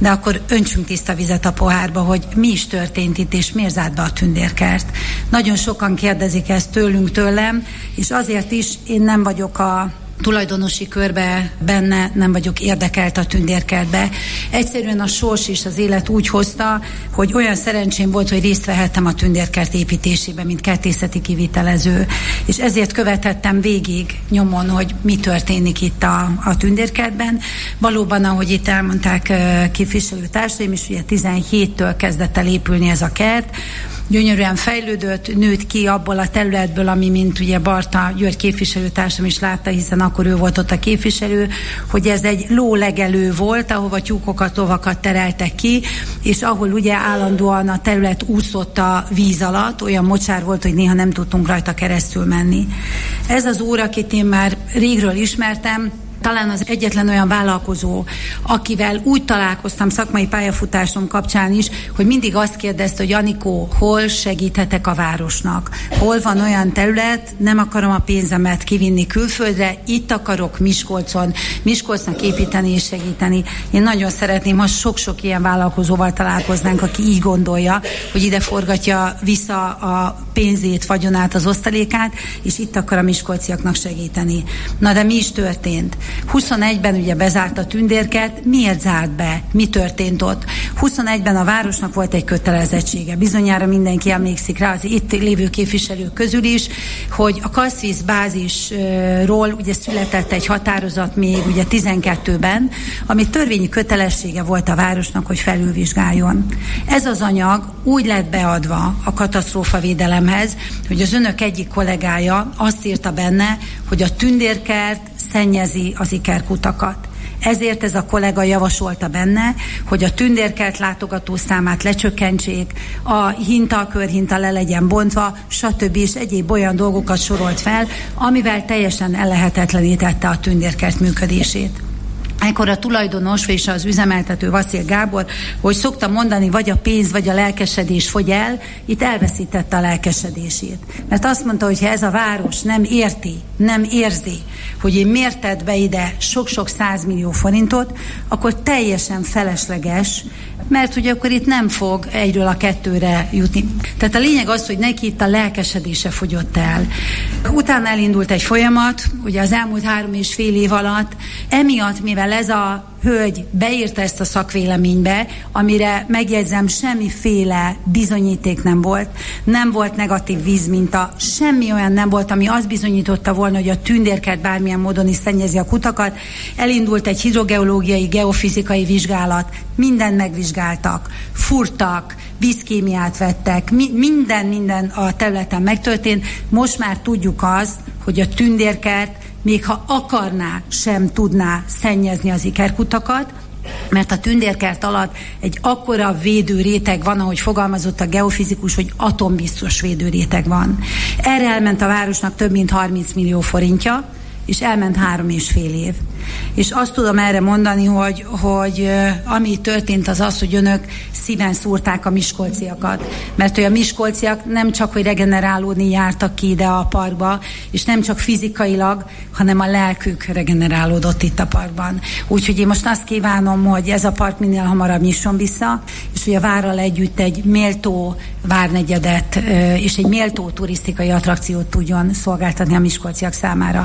de akkor öntsünk tiszta vizet a pohárba, hogy mi is történt itt, és miért zárt be a tündérkert. Nagyon sokan kérdezik ezt tőlem, és azért is én nem vagyok a tulajdonosi körbe benne, nem vagyok érdekelt a tündérkertbe. Egyszerűen a sors és az élet úgy hozta, hogy olyan szerencsém volt, hogy részt vehettem a tündérkert építésében, mint kertészeti kivitelező, és ezért követhettem végig nyomon, hogy mi történik itt a tündérkertben. Valóban, ahogy itt elmondták képviselőtársaim is, ugye 17-től kezdett el épülni ez a kert, gyönyörűen fejlődött, nőtt ki abból a területből, ami, mint ugye Barta György képviselőtársam is látta, hiszen akkor ő volt ott a képviselő, hogy ez egy lólegelő volt, ahova tyúkokat, lovakat tereltek ki, és ahol ugye állandóan a terület úszott a víz alatt, olyan mocsár volt, hogy néha nem tudtunk rajta keresztül menni. Ez az úr, akit én már régről ismertem, talán az egyetlen olyan vállalkozó, akivel úgy találkoztam szakmai pályafutásom kapcsán is, hogy mindig azt kérdezte, hogy Anikó, hol segíthetek a városnak? Hol van olyan terület, nem akarom a pénzemet kivinni külföldre, itt akarok Miskolcnak építeni és segíteni. Én nagyon szeretném, ha sok-sok ilyen vállalkozóval találkoznánk, aki így gondolja, hogy ide forgatja vissza a pénzét, vagyonát, az osztalékát, és itt akar a miskolciaknak segíteni. Na de mi is történt? 21-ben ugye bezárt a tündérkert, miért zárt be? Mi történt ott? 21-ben a városnak volt egy kötelezettsége. Bizonyára mindenki emlékszik rá, az itt lévő képviselők közül is, hogy a Kaszvíz bázisról ugye született egy határozat még ugye 12-ben, ami törvényi kötelessége volt a városnak, hogy felülvizsgáljon. Ez az anyag úgy lett beadva a katasztrófavédelemhez, hogy az önök egyik kollégája azt írta benne, hogy a tündérkert szennyezi az ikerkutakat. Ezért ez a kollega javasolta benne, hogy a tündérkert látogató számát lecsökkentsék, a körhinta le legyen bontva, stb. És egyéb olyan dolgokat sorolt fel, amivel teljesen ellehetetlenítette a tündérkert működését. Ekkor a tulajdonos és az üzemeltető Vasil Gábor, hogy szokta mondani, vagy a pénz, vagy a lelkesedés fogy el, itt elveszítette a lelkesedését. Mert azt mondta, hogy ha ez a város nem érti, nem érzi, hogy én miért tett be ide sok-sok 100 millió forintot, akkor teljesen felesleges, mert ugye akkor itt nem fog egyről a kettőre jutni. Tehát a lényeg az, hogy neki itt a lelkesedése fogyott el. Utána elindult egy folyamat, ugye az elmúlt 3,5 év alatt, emiatt, mivel ez a hölgy beírta ezt a szakvéleménybe, amire megjegyzem, semmiféle bizonyíték nem volt negatív vízminta, semmi olyan nem volt, ami azt bizonyította volna, hogy a tündérkert bármilyen módon is szennyezi a kutakat. Elindult egy hidrogeológiai, geofizikai vizsgálat, mindent megvizsgáltak, fúrtak, vízkémiát vettek, minden a területen megtörtént. Most már tudjuk azt, hogy a tündérkert még ha akarná, sem tudná szennyezni az ikerkutakat, mert a tündérkert alatt egy akkora védőréteg van, ahogy fogalmazott a geofizikus, hogy atombiztos védőréteg van. Erre elment a városnak több mint 30 millió forintja, és elment 3,5 év. És azt tudom erre mondani, hogy ami történt az, hogy önök szíven szúrták a miskolciakat. Mert hogy a miskolciak nem csak, hogy regenerálódni jártak ki ide a parkba, és nem csak fizikailag, hanem a lelkük regenerálódott itt a parkban. Úgyhogy én most azt kívánom, hogy ez a park minél hamarabb nyisson vissza, és hogy a várral együtt egy méltó várnegyedet és egy méltó turisztikai attrakciót tudjon szolgáltatni a miskolciak számára.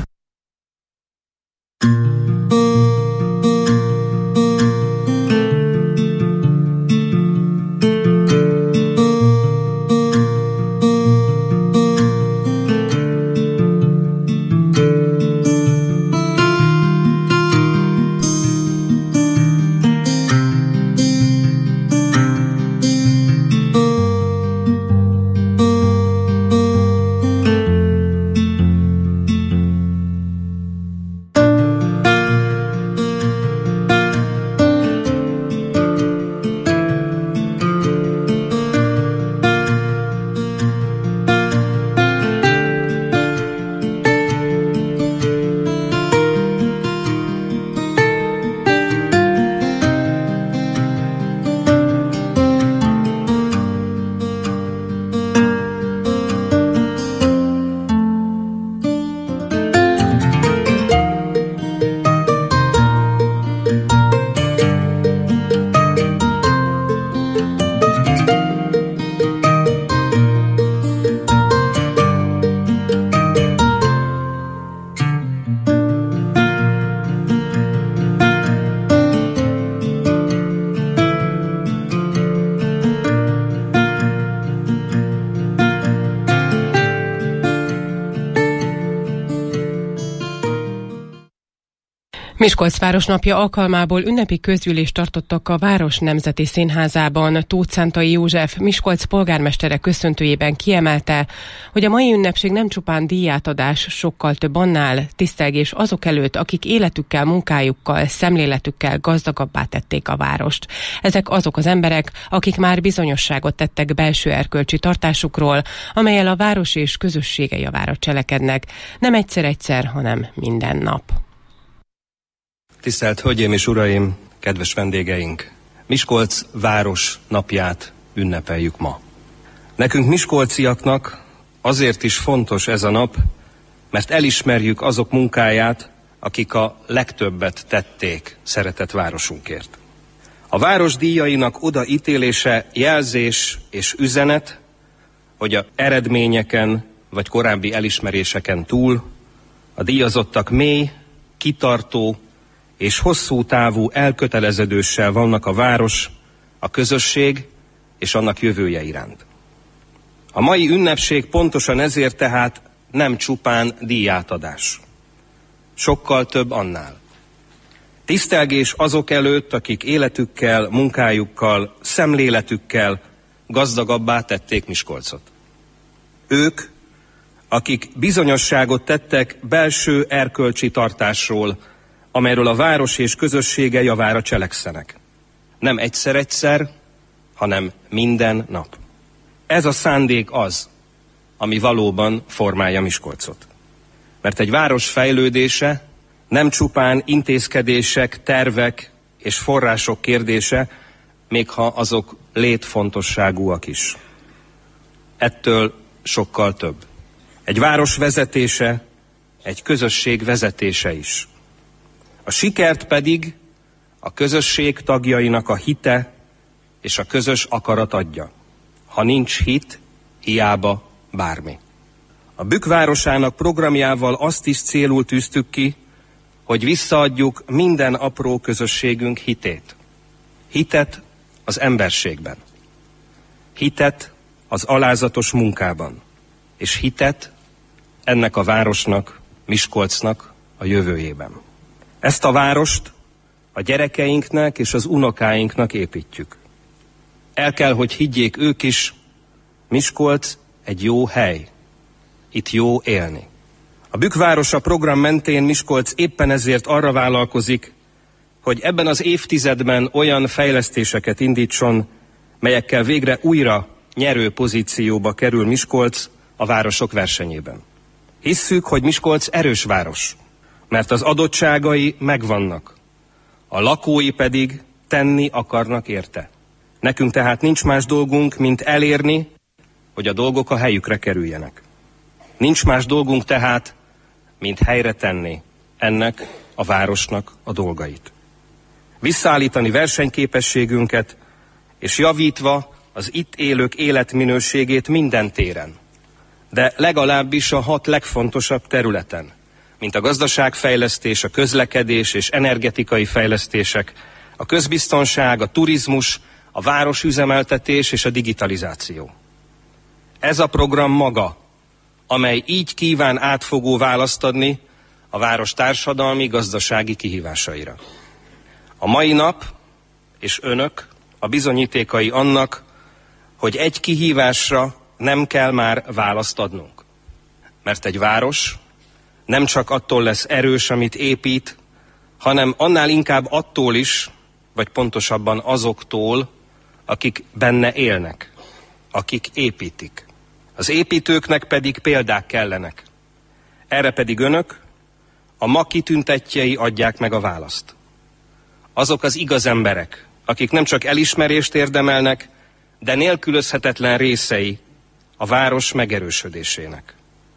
Miskolc Városnapja alkalmából ünnepi közgyűlést tartottak a Város Nemzeti Színházában. Tóth Szentai József Miskolc polgármestere köszöntőjében kiemelte, hogy a mai ünnepség nem csupán díjátadás, sokkal több annál, tisztelgés azok előtt, akik életükkel, munkájukkal, szemléletükkel gazdagabbá tették a várost. Ezek azok az emberek, akik már bizonyosságot tettek belső erkölcsi tartásukról, amellyel a város és közössége javára cselekednek. Nem egyszer-egyszer, hanem minden nap. Tisztelt Hölgyeim és Uraim, kedves vendégeink! Miskolc város napját ünnepeljük ma. Nekünk miskolciaknak azért is fontos ez a nap, mert elismerjük azok munkáját, akik a legtöbbet tették szeretett városunkért. A város díjainak odaítélése jelzés és üzenet, hogy a eredményeken vagy korábbi elismeréseken túl a díjazottak mély, kitartó és hosszú távú elköteleződéssel vannak a város, a közösség és annak jövője iránt. A mai ünnepség pontosan ezért tehát nem csupán díjátadás. Sokkal több annál. Tisztelgés azok előtt, akik életükkel, munkájukkal, szemléletükkel gazdagabbá tették Miskolcot. Ők, akik bizonyosságot tettek belső erkölcsi tartásról, amelyről a város és közössége javára cselekszenek. Nem egyszer-egyszer, hanem minden nap. Ez a szándék az, ami valóban formálja Miskolcot. Mert egy város fejlődése nem csupán intézkedések, tervek és források kérdése, még ha azok létfontosságúak is. Ettől sokkal több. Egy város vezetése, egy közösség vezetése is. A sikert pedig a közösség tagjainak a hite és a közös akarat adja. Ha nincs hit, hiába bármi. A Bükk városának programjával azt is célul tűztük ki, hogy visszaadjuk minden apró közösségünk hitét. Hitet az emberségben. Hitet az alázatos munkában. És hitet ennek a városnak, Miskolcnak a jövőjében. Ezt a várost a gyerekeinknek és az unokáinknak építjük. El kell, hogy higgyék ők is, Miskolc egy jó hely. Itt jó élni. A Bükk városa program mentén Miskolc éppen ezért arra vállalkozik, hogy ebben az évtizedben olyan fejlesztéseket indítson, melyekkel végre újra nyerő pozícióba kerül Miskolc a városok versenyében. Hisszük, hogy Miskolc erős város, mert az adottságai megvannak, a lakói pedig tenni akarnak érte. Nekünk tehát nincs más dolgunk, mint elérni, hogy a dolgok a helyükre kerüljenek. Nincs más dolgunk tehát, mint helyre tenni ennek a városnak a dolgait. Visszaállítani versenyképességünket, és javítva az itt élők életminőségét minden téren, de legalábbis a 6 legfontosabb területen, mint a gazdaságfejlesztés, a közlekedés és energetikai fejlesztések, a közbiztonság, a turizmus, a városüzemeltetés és a digitalizáció. Ez a program maga, amely így kíván átfogó választ adni a város társadalmi, gazdasági kihívásaira. A mai nap és önök a bizonyítékai annak, hogy egy kihívásra nem kell már választ adnunk. Mert egy város nem csak attól lesz erős, amit épít, hanem annál inkább attól is, vagy pontosabban azoktól, akik benne élnek, akik építik. Az építőknek pedig példák kellenek. Erre pedig önök, a ma kitüntettjei adják meg a választ. Azok az igaz emberek, akik nem csak elismerést érdemelnek, de nélkülözhetetlen részei a város megerősödésének.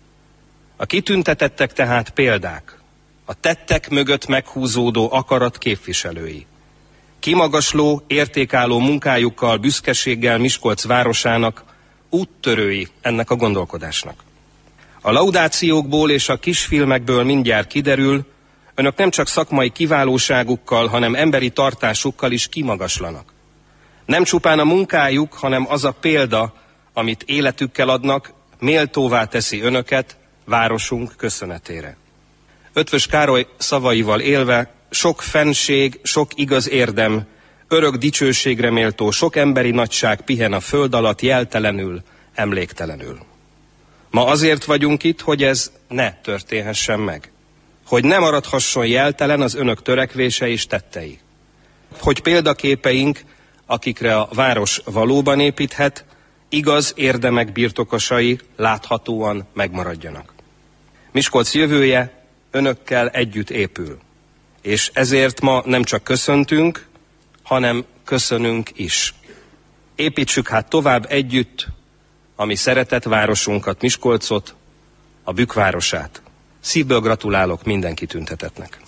A kitüntetettek tehát példák, a tettek mögött meghúzódó akarat képviselői. Kimagasló, értékálló munkájukkal, büszkeséggel Miskolc városának úttörői ennek a gondolkodásnak. A laudációkból és a kisfilmekből mindjárt kiderül, önök nem csak szakmai kiválóságukkal, hanem emberi tartásukkal is kimagaslanak. Nem csupán a munkájuk, hanem az a példa, amit életükkel adnak, méltóvá teszi önöket városunk köszönetére. Eötvös Károly szavaival élve sok fennség, sok igaz érdem, örök dicsőségre méltó, sok emberi nagyság pihen a föld alatt jeltelenül, emléktelenül. Ma azért vagyunk itt, hogy ez ne történhessen meg. Hogy ne maradhasson jeltelen az önök törekvése és tettei. Hogy példaképeink, akikre a város valóban építhet, igaz érdemek birtokosai láthatóan megmaradjanak. Miskolc jövője önökkel együtt épül, és ezért ma nem csak köszöntünk, hanem köszönünk is. Építsük hát tovább együtt a mi szeretett városunkat, Miskolcot, a bükkvárosát. Szívből gratulálok minden kitüntetettnek.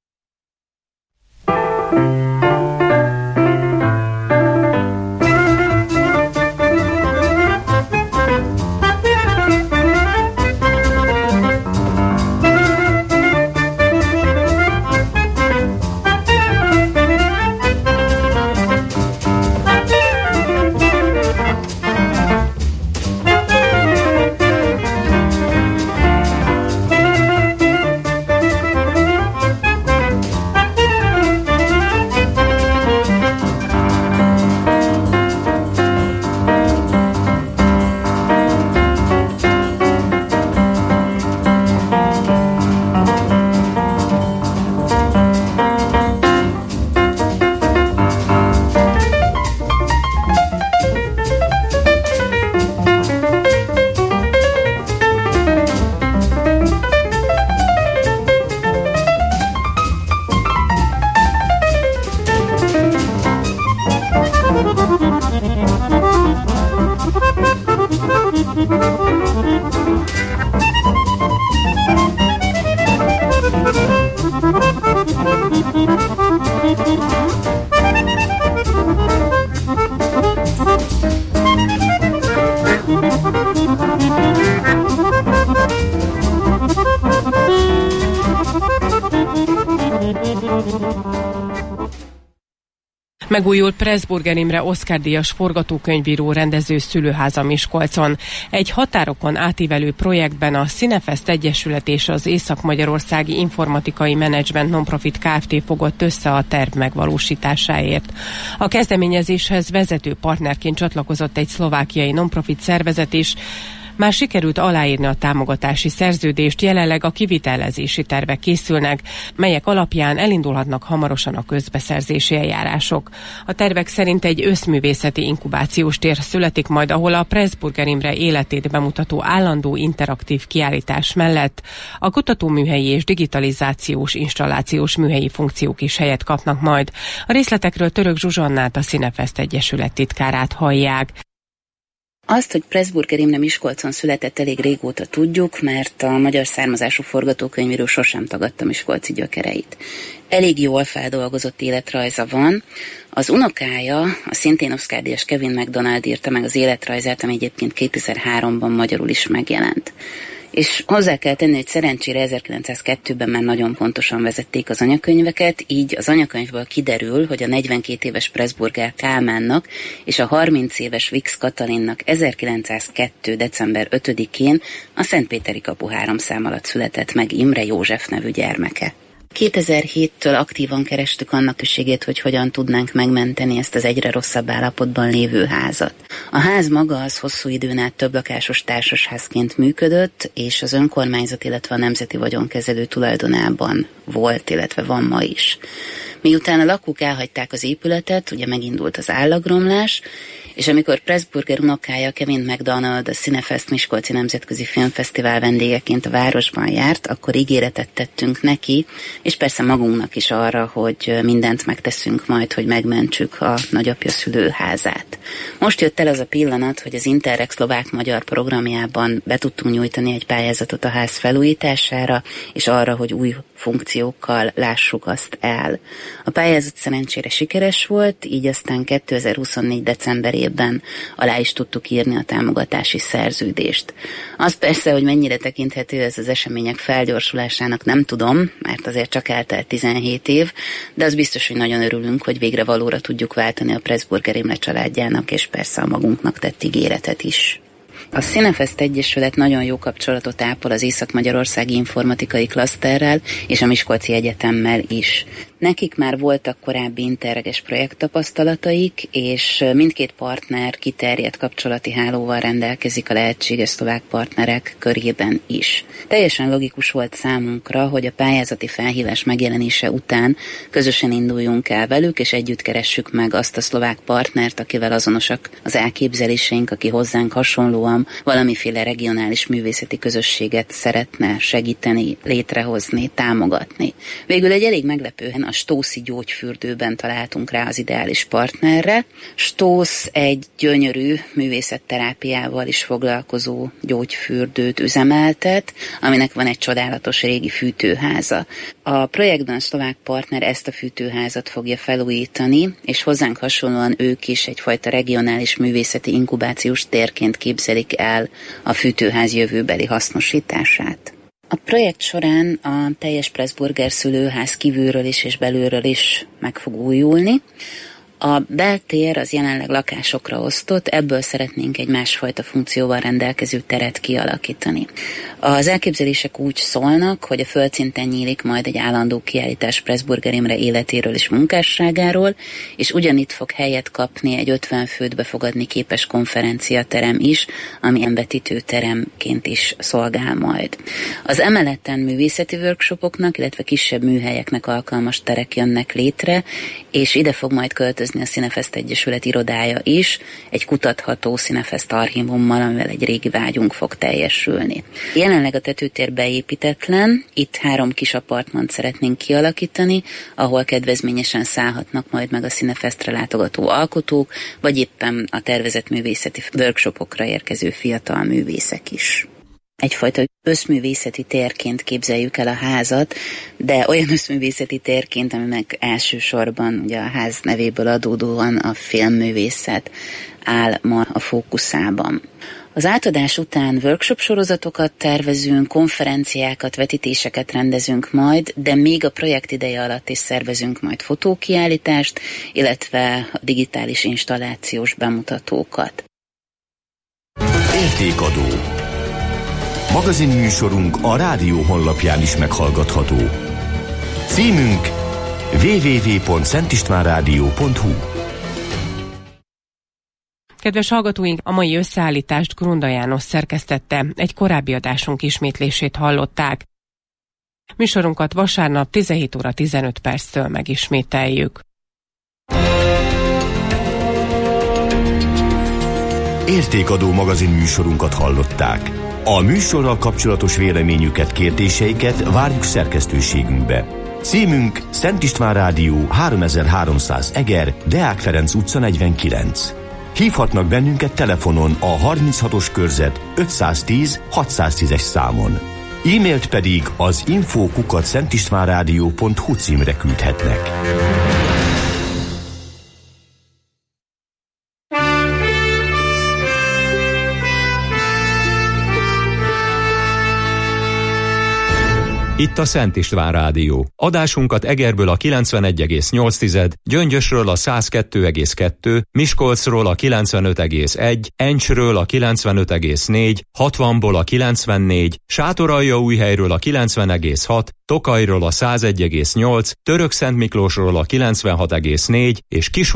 Megújult Pressburger Imre Oscar-díjas forgatókönyvíró rendező szülőháza Miskolcon. Egy határokon átívelő projektben a Cinefest Egyesület és az Észak-Magyarországi Informatikai Menedzsment Nonprofit Kft. Fogott össze a terv megvalósításáért. A kezdeményezéshez vezető partnerként csatlakozott egy szlovákiai nonprofit szervezet is. Már sikerült aláírni a támogatási szerződést, jelenleg a kivitelezési tervek készülnek, melyek alapján elindulhatnak hamarosan a közbeszerzési eljárások. A tervek szerint egy összművészeti inkubációs tér születik majd, ahol a Pressburger Imre életét bemutató állandó interaktív kiállítás mellett a kutatóműhelyi és digitalizációs installációs műhelyi funkciók is helyet kapnak majd. A részletekről Török Zsuzsannát, a Cinefest Egyesület titkárát hallják. Azt, hogy Pressburger Imre Miskolcon született, elég régóta tudjuk, mert a magyar származású forgatókönyvíró sosem tagadta miskolci gyökereit. Elég jól feldolgozott életrajza van. Az unokája, a szintén Oscar-díjas Kevin MacDonald írta meg az életrajzát, ami egyébként 2003-ban magyarul is megjelent. És hozzá kell tenni, hogy szerencsére 1902-ben már nagyon pontosan vezették az anyakönyveket, így az anyakönyvből kiderül, hogy a 42 éves Pressburger Kálmánnak és a 30 éves Vix Katalinnak 1902. december 5-én a Szentpéteri kapu 3 szám alatt született meg Imre József nevű gyermeke. 2007-től aktívan kerestük annak szükségét, hogy hogyan tudnánk megmenteni ezt az egyre rosszabb állapotban lévő házat. A ház maga az hosszú időn át többlakásos társasházként működött, és az önkormányzat, illetve a Nemzeti Vagyonkezelő tulajdonában volt, illetve van ma is. Miután a lakók elhagyták az épületet, ugye megindult az állagromlás, és amikor Pressburger unokája Kevin MacDonald a Cinefest Miskolci Nemzetközi Filmfesztivál vendégeként a városban járt, akkor ígéretet tettünk neki, és persze magunknak is arra, hogy mindent megteszünk majd, hogy megmentsük a nagyapja szülőházát. Most jött el az a pillanat, hogy az Interreg szlovák-magyar programjában be tudtunk nyújtani egy pályázatot a ház felújítására, és arra, hogy új funkciókkal lássuk azt el. A pályázat szerencsére sikeres volt, így aztán 2024. decemberében alá is tudtuk írni a támogatási szerződést. Az persze, hogy mennyire tekinthető ez az események felgyorsulásának, nem tudom, mert azért csak eltelt 17 év, de az biztos, hogy nagyon örülünk, hogy végre valóra tudjuk váltani a Pressburger Imre családjának, és persze a magunknak tett ígéretet is. A Cinefest Egyesület nagyon jó kapcsolatot ápol az Észak-Magyarországi Informatikai Klaszterrel és a Miskolci Egyetemmel is. Nekik már voltak korábbi interreges projekttapasztalataik, és mindkét partner kiterjedt kapcsolati hálóval rendelkezik a lehetséges szlovák partnerek körében is. Teljesen logikus volt számunkra, hogy a pályázati felhívás megjelenése után közösen induljunk el velük, és együtt keressük meg azt a szlovák partnert, akivel azonosak az elképzeléseink, aki hozzánk hasonlóan valamiféle regionális művészeti közösséget szeretne segíteni, létrehozni, támogatni. Végül egy elég meglepően a Stószi gyógyfürdőben találtunk rá az ideális partnerre. Stósz egy gyönyörű művészetterápiával is foglalkozó gyógyfürdőt üzemeltet, aminek van egy csodálatos régi fűtőháza. A projektben a szlovák partner ezt a fűtőházat fogja felújítani, és hozzánk hasonlóan ők is egyfajta regionális művészeti inkubációs térként képzelik el a fűtőház jövőbeli hasznosítását. A projekt során a teljes Pressburger szülőház kívülről is és belülről is meg fog újulni. A beltér az jelenleg lakásokra osztott, ebből szeretnénk egy másfajta funkcióval rendelkező teret kialakítani. Az elképzelések úgy szólnak, hogy a földszinten nyílik majd egy állandó kiállítás Pressburger Imre életéről és munkásságáról, és ugyanitt fog helyet kapni egy 50 főt befogadni képes konferenciaterem is, ami emvetítőteremként is szolgál majd. Az emeleten művészeti workshopoknak, illetve kisebb műhelyeknek alkalmas terek jönnek létre, és ide fog majd költözni a Színefest Egyesület irodája is, egy kutatható Színefest archívummal, amivel egy régi vágyunk fog teljesülni. Jelenleg a tetőtér beépítetlen, itt 3 kis apartmant szeretnénk kialakítani, ahol kedvezményesen szállhatnak majd meg a Színefestre látogató alkotók, vagy éppen a tervezett művészeti workshopokra érkező fiatal művészek is. Egyfajta összművészeti térként képzeljük el a házat, de olyan összművészeti térként, aminek elsősorban ugye a ház nevéből adódóan a filmművészet áll ma a fókuszában. Az átadás után workshop sorozatokat tervezünk, konferenciákat, vetítéseket rendezünk majd, de még a projekt ideje alatt is szervezünk majd fotókiállítást, illetve a digitális installációs bemutatókat. Értékadó. Magazinműsorunk a rádió honlapján is meghallgatható. Címünk www.szentistvánradio.hu. Kedves hallgatóink, a mai összeállítást Grunda János szerkesztette, egy korábbi adásunk ismétlését hallották. Műsorunkat vasárnap 17 óra 15 perctől megismételjük. Értékadó magazinműsorunkat hallották. A műsorral kapcsolatos véleményüket, kérdéseiket várjuk szerkesztőségünkbe. Címünk Szent István Rádió 3300 Eger, Deák Ferenc utca 49. Hívhatnak bennünket telefonon a 36-os körzet 510 610-es számon. E-mailt pedig az info@szentistvánradio.hu címre küldhetnek. Itt a Szent István Rádió. Adásunkat Egerből a 91,8, Gyöngyösről a 102,2, Miskolcról a 95,1, Encsről a 95,4, 60-ból a 94, Sátoraljaújhelyről a 90,6, Tokajról a 101,8, Törökszentmiklósról a 96,4 és